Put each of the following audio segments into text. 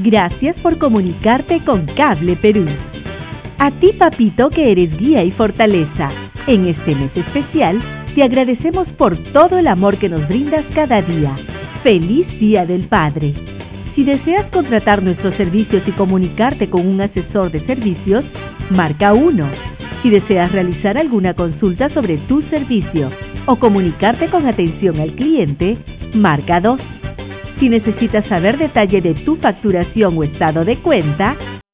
Gracias por comunicarte con Cable Perú. A ti, papito, que eres guía y fortaleza. En este mes especial, te agradecemos por todo el amor que nos brindas cada día. ¡Feliz Día del Padre! Si deseas contratar nuestros servicios y comunicarte con un asesor de servicios, marca 1. Si deseas realizar alguna consulta sobre tu servicio o comunicarte con atención al cliente, marca 2. Si necesitas saber detalle de tu facturación o estado de cuenta,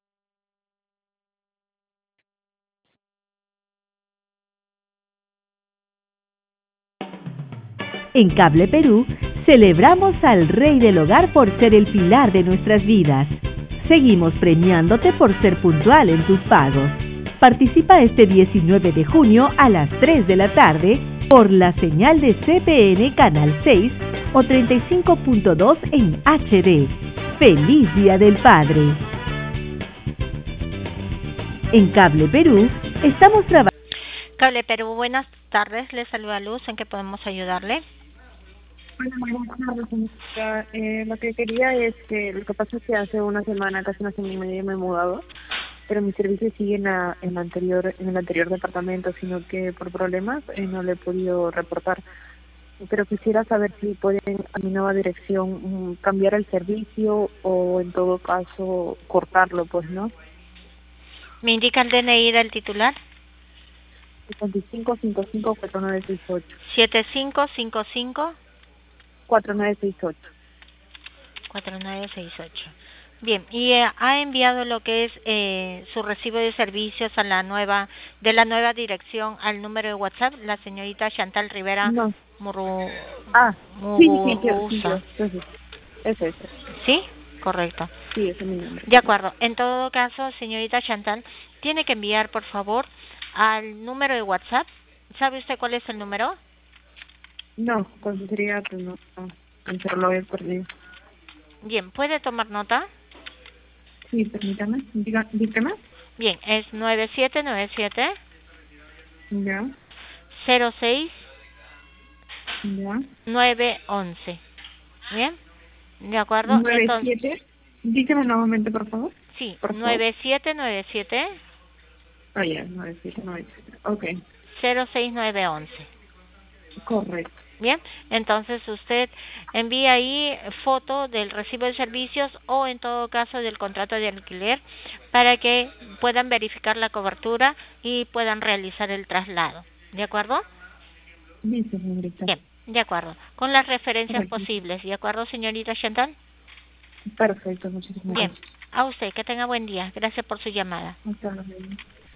en Cable Perú, celebramos al Rey del Hogar por ser el pilar de nuestras vidas. Seguimos premiándote por ser puntual en tus pagos. Participa este 19 de junio a las 3 de la tarde por la señal de CPN Canal 6 o 35.2 en HD. ¡Feliz Día del Padre! En Cable Perú, estamos trabajando. Cable Perú, buenas tardes. Les saluda Luz. ¿En qué podemos ayudarle? Hola, buenas tardes, señorita. Lo que quería es que lo que pasa es que hace una semana, casi una semana y media me he mudado, pero mi servicio sigue en el anterior departamento, sino que por problemas no le he podido reportar. Pero quisiera saber si pueden a mi nueva dirección cambiar el servicio o en todo caso cortarlo, pues, ¿no? ¿Me indica el DNI del titular? 7555-4968. 7555 4968. 4968. Bien, y ha enviado lo que es su recibo de servicios a la nueva dirección al número de WhatsApp, la señorita Chantal Rivera No. Muguruza. Sí, ese. ¿Sí? Correcto. Sí, ese es mi nombre. De acuerdo. En todo caso, señorita Chantal, tiene que enviar, por favor, al número de WhatsApp. ¿Sabe usted cuál es el número? No, sería pues no, pero lo he perdido. Bien, ¿puede tomar nota? Sí, permítame, dígame. Bien, es 9797 Ya. 06 Ya. 911. Bien, de acuerdo. 97. Dígame nuevamente, por favor. Sí, por favor. 9797 ya, 9797. Okay. 06911. Correcto. Bien, entonces usted envía ahí foto del recibo de servicios o en todo caso del contrato de alquiler para que puedan verificar la cobertura y puedan realizar el traslado. ¿De acuerdo? Listo, señorita. Bien, de acuerdo. Con las referencias Correcto. posibles. ¿De acuerdo, señorita Chantal? Perfecto, muchísimas Bien, gracias. a usted que tenga buen día. Gracias por su llamada. Hasta luego.